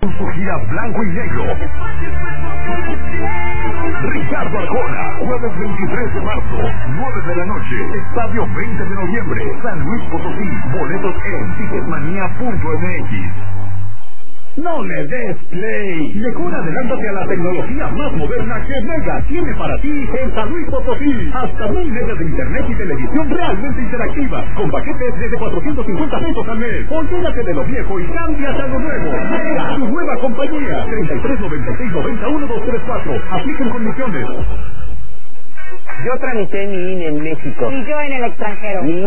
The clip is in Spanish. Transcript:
Con su gira blanco y negro. Ricardo Arjona, jueves 23 de marzo, 9 de la noche, estadio 20 de noviembre, San Luis Potosí, boletos en ticketmanía.mx. No le des play. Mejor adelántate a la tecnología más moderna que Mega tiene para ti en San Luis Potosí. Hasta 1000 megas de internet y televisión realmente interactiva, con paquetes desde 450 pesos al mes. Olvídate de lo viejo y cámbiate a lo nuevo. Mega, tu nueva compañía. 3396-91234. Apliquen condiciones. Yo tramité mi INE en México. Y yo en el extranjero.